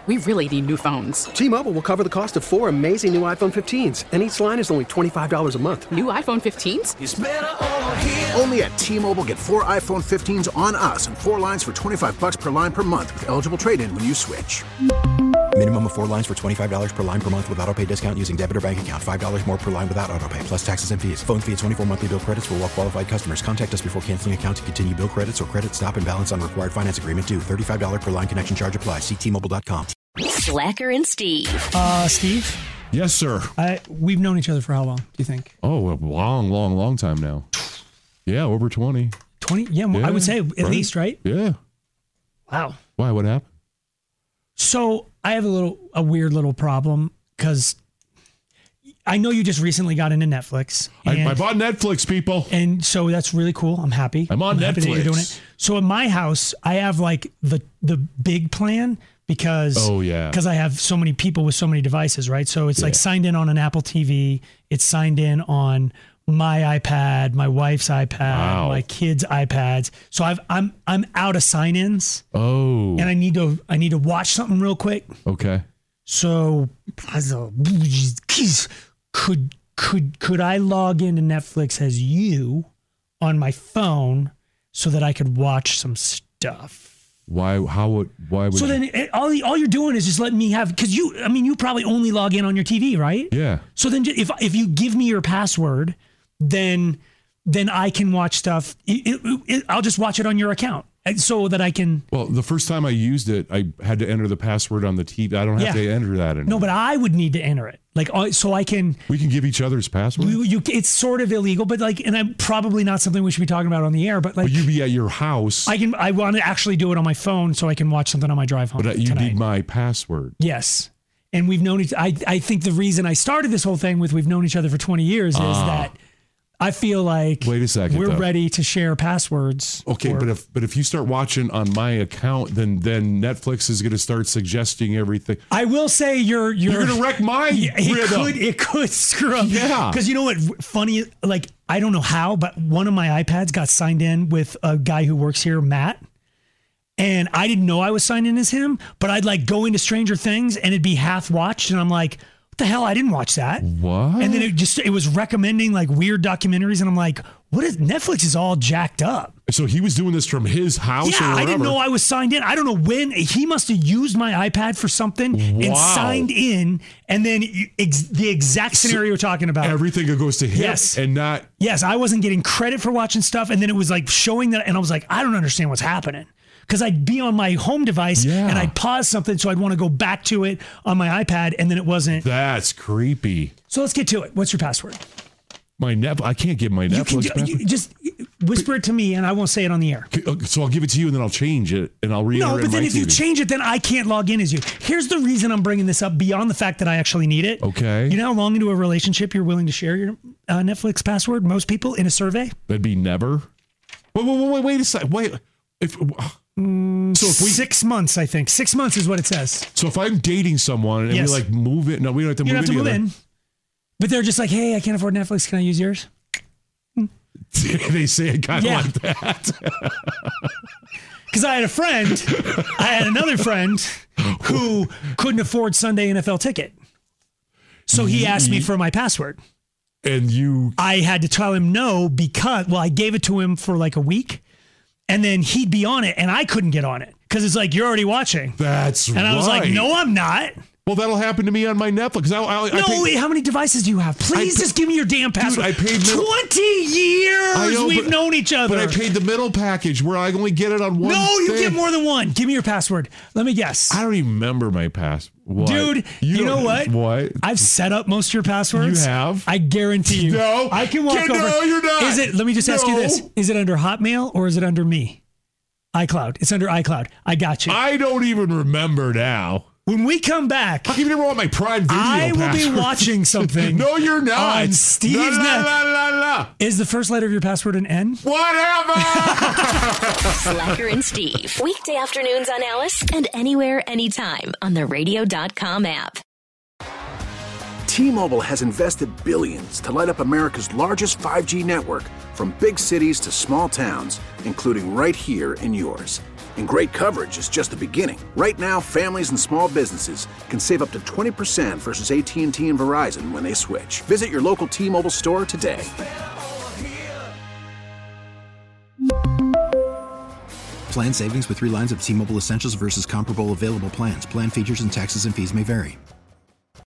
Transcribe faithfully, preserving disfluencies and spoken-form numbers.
We really need new phones. T-Mobile will cover the cost of four amazing new iPhone fifteens, and each line is only twenty-five dollars a month. New iPhone fifteens? It's better over here. Only at T-Mobile, get four iPhone fifteens on us and four lines for twenty-five dollars per line per month with eligible trade-in when you switch. Minimum of four lines for twenty-five dollars per line per month with autopay discount using debit or bank account. five dollars more per line without autopay, plus taxes and fees. Phone fee at twenty-four monthly bill credits for well-qualified customers. Contact us before canceling account to continue bill credits or credit stop and balance on required finance agreement due. thirty-five dollars per line connection charge applies. See T Mobile dot com. Slacker and Steve. Uh, Steve? Yes, sir. I, we've known each other for how long, do you think? Oh, a long, long, long time now. Yeah, over twenty. twenty? Yeah, yeah, I would say at right? least, right? Yeah. Wow. Why? What happened? So I have a little, a weird little problem because I know you just recently got into Netflix. I, I bought Netflix, people. And so that's really cool. I'm happy. I'm on I'm Netflix. Happy that you're doing it. So at my house, I have like the the big plan because oh yeah because I have so many people with so many devices, right? So it's yeah. like signed in on an Apple T V. It's signed in on my iPad, my wife's iPad, wow. my kids' iPads. So I've I'm I'm out of sign-ins. Oh. And I need to I need to watch something real quick. Okay. So could could could I log into Netflix as you on my phone so that I could watch some stuff? Why? How would? Why would? So you? then, it, all all you're doing is just letting me have because you. I mean, you probably only log in on your T V, right? Yeah. So then, if if you give me your password, then then I can watch stuff. It, it, it, I'll just watch it on your account, so that I can. Well, the first time I used it, I had to enter the password on the T V. I don't have Yeah. to enter that anymore. No, but I would need to enter it, like uh, so I can. We can give each other's password. You, you, it's sort of illegal, but like, and I'm probably not something we should be talking about on the air. But like, Will you be at your house? I can. I want to actually do it on my phone so I can watch something on my drive home. But uh, you tonight. need my password. Yes, and we've known each. I I think the reason I started this whole thing with we've known each other for twenty years is Ah. that I feel like Wait a second, we're though. ready to share passwords. Okay, or- but if but if you start watching on my account, then then Netflix is going to start suggesting everything. I will say you're you're, You're going to wreck my Yeah, it rhythm. could it could screw up. Yeah. Because you know what? Funny, like I don't know how, but one of my iPads got signed in with a guy who works here, Matt. And I didn't know I was signed in as him, but I'd like go into Stranger Things and it'd be half watched, and I'm like, what the hell? I didn't watch that. What? And then it just it was recommending like weird documentaries, and I'm like, what is Netflix is all jacked up. So he was doing this from his house Yeah, or wherever. I didn't know I was signed in. I don't know when he must have used my iPad for something and Wow. signed in, and then ex- the exact scenario you're talking about. Everything goes to him Yes. and not. Yes, I wasn't getting credit for watching stuff, and then it was like showing that, and I was like, I don't understand what's happening. Because I'd be on my home device Yeah. and I'd pause something, so I'd want to go back to it on my iPad, and then it wasn't. That's creepy. So let's get to it. What's your password? My Net. I can't give my You can Netflix do, password. you just whisper it to me, and I won't say it on the air. Okay, So I'll give it to you, and then I'll change it, and I'll re-enter No, it but in then my if T V. you change it, then I can't log in as you. Here's the reason I'm bringing this up beyond the fact that I actually need it. Okay. You know how long into a relationship you're willing to share your uh, Netflix password? Most people in a survey. That'd be never. Wait, wait, wait, wait, wait a second. Wait. If so, if we Six months, I think. Six months is what it says. so if I'm dating someone and Yes. we like move it, no, we don't have to You move don't have to in move together. in. But they're just like, hey, I can't afford Netflix. Can I use yours? They say it kind of Yeah. like that. Because I had a friend, I had another friend who couldn't afford Sunday N F L ticket. So he asked me for my password. And you, I had to tell him no because, well, I gave it to him for like a week, and then he'd be on it, and I couldn't get on it because it's like, you're already watching. that's And right. I was like, no, I'm not. Well, that'll happen to me on my Netflix. I, I, I No, pay- wait, how many devices do you have? Please I pa- just give me your damn password. I paid middle- twenty years I know, we've but- known each other. But I paid the middle package where I only get it on one. No, you thing. get more than one. Give me your password. Let me guess. I don't even remember my pass. What? Dude, you, know don't- what? What? I've set up most of your passwords. You have? I guarantee you. No. I can walk No, over. you're not. Is it? Let me just ask you No. this: is it under Hotmail or is it under me? iCloud. It's under iCloud. I got you. I don't even remember now. When we come back, How come you never want my Prime Video I will password? be watching something. No, you're not. On Steve's la, la, net. la, la, la. Is the first letter of your password an N? Whatever. Slacker and Steve. Weekday afternoons on Alice and anywhere, anytime on the radio dot com app. T-Mobile has invested billions to light up America's largest five G network, from big cities to small towns, including right here in yours. And great coverage is just the beginning. Right now, families and small businesses can save up to twenty percent versus A T and T and Verizon when they switch. Visit your local T-Mobile store today. Plan savings with three lines of T-Mobile Essentials versus comparable available plans. Plan features and taxes and fees may vary.